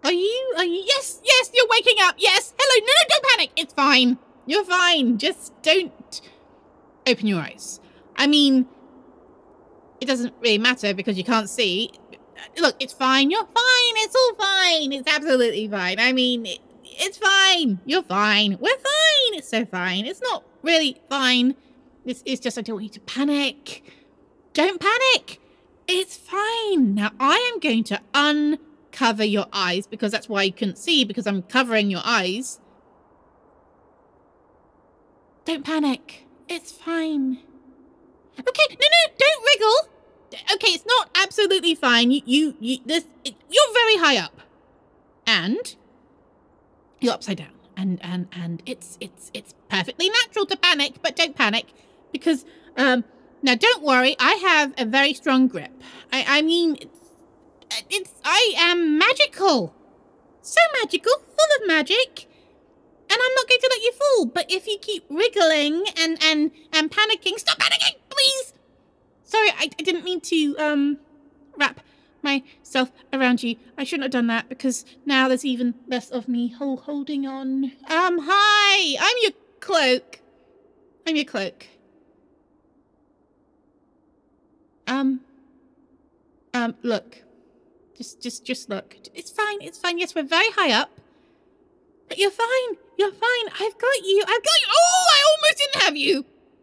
Are you, yes, you're waking up, yes, hello, no, don't panic, it's fine, you're fine, just don't open your eyes. I mean, it doesn't really matter because you can't see. Look, it's fine, you're fine, it's all fine, it's absolutely fine. I mean, it's fine, you're fine, we're fine, it's so fine, it's not really fine. It's just I don't want you to panic. Don't panic, it's fine. Now I am going to uncover your eyes because that's why you couldn't see, because I'm covering your eyes. Don't panic. It's fine. Okay, no, don't wriggle. Okay, it's not absolutely fine. You're very high up. And you're upside down. And it's perfectly natural to panic, but don't panic because now don't worry, I have a very strong grip. I mean I am magical. So magical, full of magic. And I'm not going to let you fall. But if you keep wriggling and panicking, stop panicking, please. Sorry, I didn't mean to wrap myself around you. I shouldn't have done that because now there's even less of me holding on. Hi, I'm your cloak. Look. Just look. It's fine. Yes, we're very high up. But you're fine. I've got you. Oh, I almost didn't have you.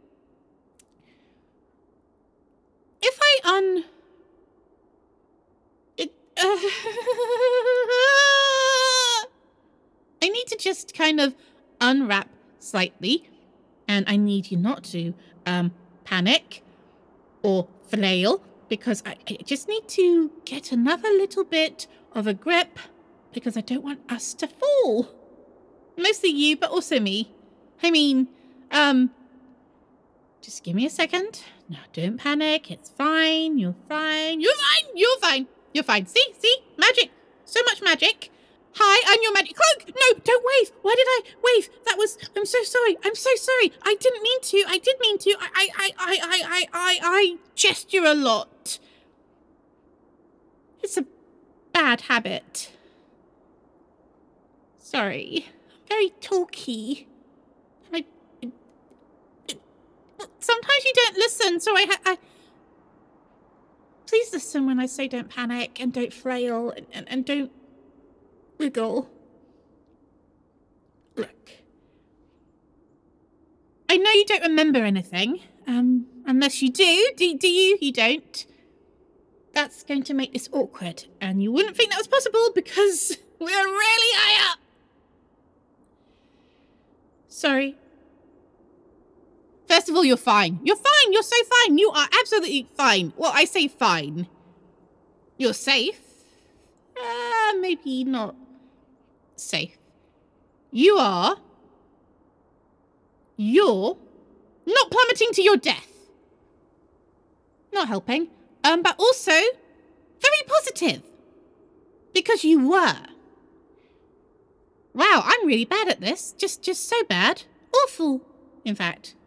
If I I need to just kind of unwrap slightly, and I need you not to panic or flail, because I just need to get another little bit of a grip, because I don't want us to fall. Mostly you, but also me. I mean, just give me a second. No, don't panic. It's fine. You're fine. See? Magic. So much magic. Hi, I'm your magic cloak. No, don't wave. Why did I wave? I'm so sorry. I didn't mean to. I gesture a lot. It's a bad habit. Sorry. I'm very talky. Sometimes you don't listen, so I please listen when I say don't panic and don't flail and don't wiggle. Look. I know you don't remember anything, unless you do. Do you? You don't. That's going to make this awkward, and you wouldn't think that was possible because we're really high up. Sorry. First of all, you're fine. You're so fine. You are absolutely fine. Well, I say fine. You're safe. Maybe not safe. You're not plummeting to your death. Not helping. But also very positive. Because you were. Wow, I'm really bad at this. Just so bad. Awful, in fact.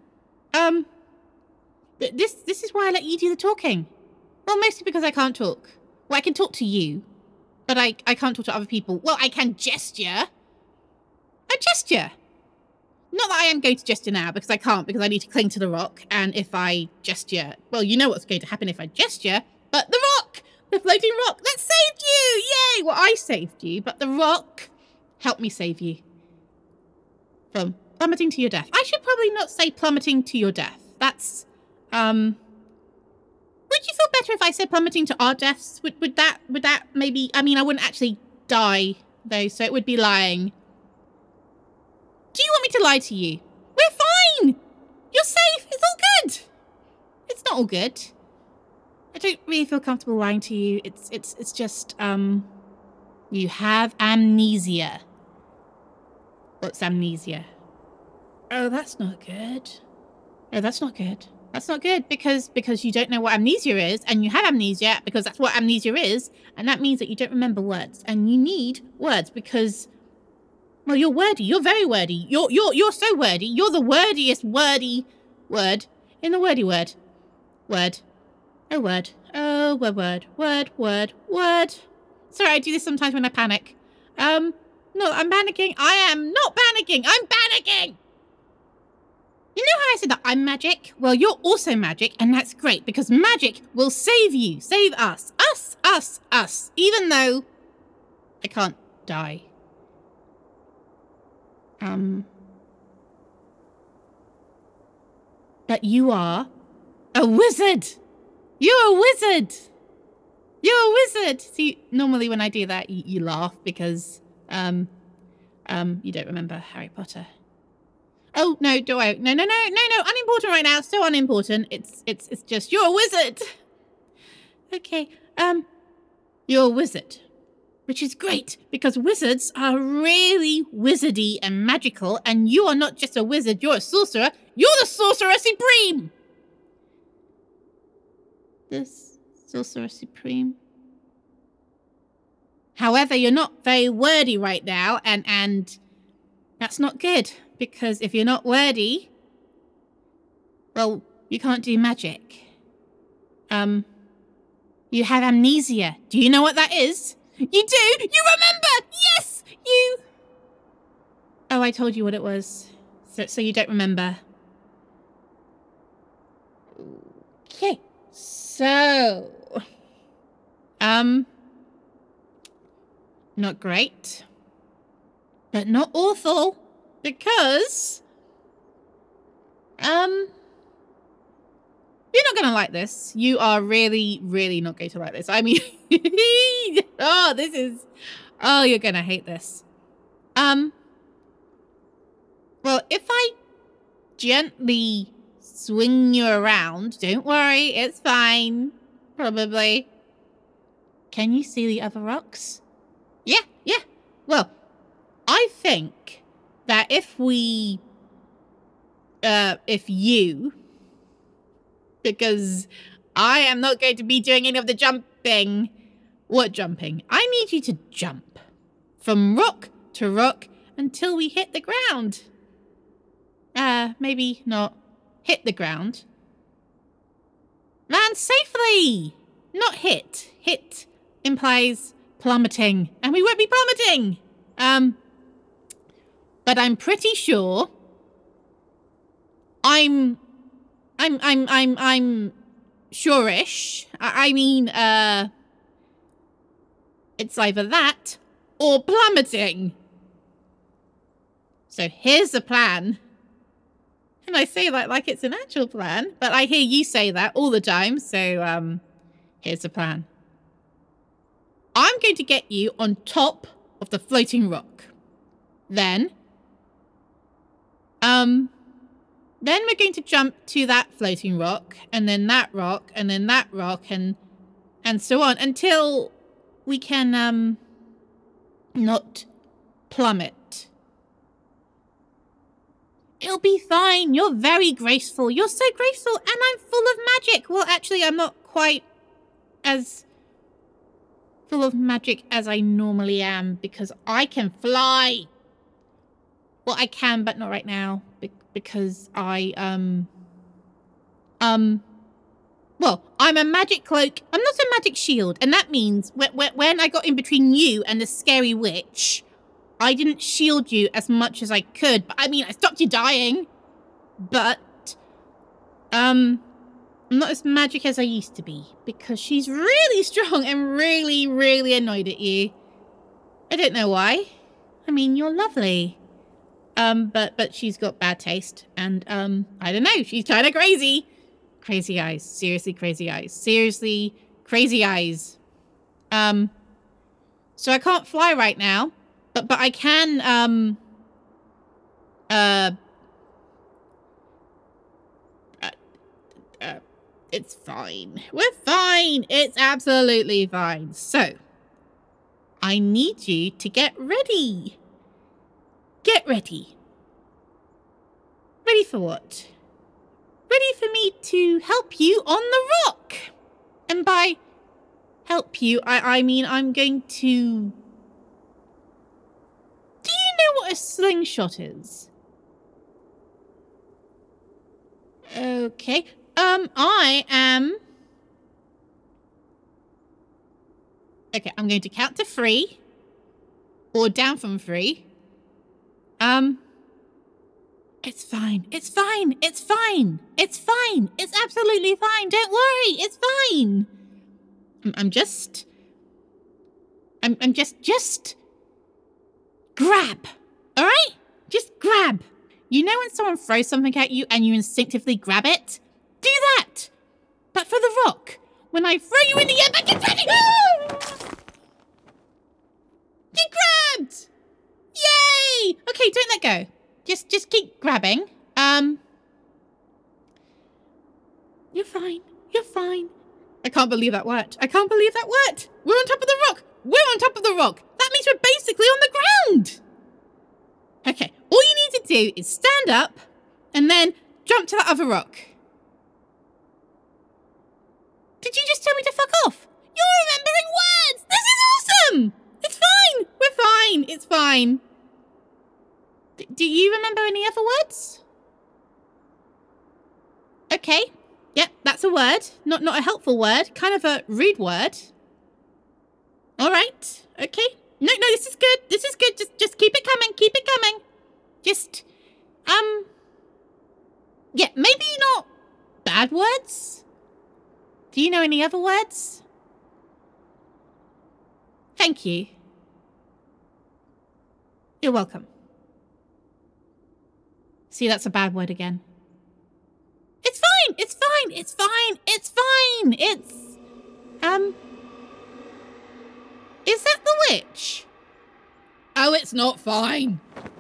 This is why I let you do the talking. Well, mostly because I can't talk. Well, I can talk to you, but I can't talk to other people. Well, I can gesture. A gesture. Not that I am going to gesture now, because I can't, because I need to cling to the rock, and if I gesture, well, you know what's going to happen if I gesture, but the rock! The floating rock! That saved you! Yay! Well, I saved you, but the rock helped me save you. From plummeting to your death. I should probably not say plummeting to your death. That's, would you feel better if I said plummeting to our deaths? Would that maybe, I mean, I wouldn't actually die, though, so it would be lying. Do you want me to lie to you? We're fine! You're safe! It's all good! It's not all good. I don't really feel comfortable lying to you. It's just, you have amnesia. What's amnesia? Oh, that's not good. That's not good because you don't know what amnesia is, and you have amnesia because that's what amnesia is, and that means that you don't remember words, and you need words because, well, you're wordy. You're very wordy. You're so wordy. You're the wordiest wordy word in the wordy word. Word. Oh, word. Oh, word. Sorry, I do this sometimes when I panic. No, I'm panicking. I am not panicking. I'm panicking. You know how I said that I'm magic? Well, you're also magic, and that's great because magic will save you, save us. Us. Even though I can't die. But you are a wizard. You're a wizard. You're a wizard. See, normally when I do that, you laugh because, you don't remember Harry Potter. Oh, no, do I? No, unimportant right now. So unimportant. It's just, you're a wizard. Okay, you're a wizard. Which is great, because wizards are really wizardy and magical, and you are not just a wizard, you're a sorcerer. You're the Sorcerer Supreme! The Sorcerer Supreme. However, you're not very wordy right now, and that's not good, because if you're not wordy, well, you can't do magic. You have amnesia. Do you know what that is? You do? You remember? Yes! You... Oh, I told you what it was. So you don't remember. Okay. So... Not great. But not awful. Because... You're not gonna like this. You are really, really not going to like this. I mean... Oh, this is... Oh, you're gonna hate this. Well, if I gently swing you around, don't worry, it's fine. Probably. Can you see the other rocks? Yeah. Well, I think that if you... Because I am not going to be doing any of the jumping. What jumping? I need you to jump from rock to rock until we hit the ground. Maybe not hit the ground. Land safely! Not hit. Hit implies plummeting, and we won't be plummeting. But I'm pretty sure I'm sure-ish. I mean, it's either that or plummeting. So here's the plan. And I say that like it's an actual plan, but I hear you say that all the time. So, here's the plan. I'm going to get you on top of the floating rock. Then we're going to jump to that floating rock, and then that rock, and then that rock, and so on, until we can, not plummet. It'll be fine. You're very graceful. You're so graceful, and I'm full of magic. Well, actually, I'm not quite as full of magic as I normally am, because I can fly. Well, I can, but not right now, because I, well, I'm a magic cloak. I'm not a magic shield, and that means when I got in between you and the scary witch, I didn't shield you as much as I could. But I mean, I stopped you dying. But, I'm not as magic as I used to be, because she's really strong and really, really annoyed at you. I don't know why. I mean, you're lovely. But she's got bad taste, and, I don't know, she's kind of crazy. Crazy eyes. Seriously crazy eyes. Seriously crazy eyes. So I can't fly right now, but I can, it's fine. We're fine. It's absolutely fine. So, I need you to get ready. Get ready. Ready for what? Ready for me to help you on the rock. And by help you, I mean I'm going to... Do you know what a slingshot is? Okay. I am... Okay, I'm going to count to 3. Or down from 3. It's fine. It's fine. It's fine. It's fine. It's absolutely fine. Don't worry. It's fine. I'm just grab. All right? Just grab. You know when someone throws something at you and you instinctively grab it? Do that. But for the rock, when I throw you in the air, back in ready. You grabbed. Yay. Okay, don't let go. Just keep grabbing. You're fine. You're fine. I can't believe that worked. I can't believe that worked. We're on top of the rock. We're on top of the rock. That means we're basically on the ground. Okay, all you need to do is stand up and then jump to that other rock. Did you just tell me to fuck off? You're remembering words. This is awesome. It's fine. We're fine. It's fine. Do you remember any other words? Okay. Yep, that's a word. Not a helpful word. Kind of a rude word. All right. Okay. No, this is good. This is good. Just keep it coming. Keep it coming. Just, yeah, maybe not bad words. Do you know any other words? Thank you. You're welcome. See, that's a bad word again. It's fine. It's fine. It's fine. It's fine. It's, is that the witch? Oh, it's not fine.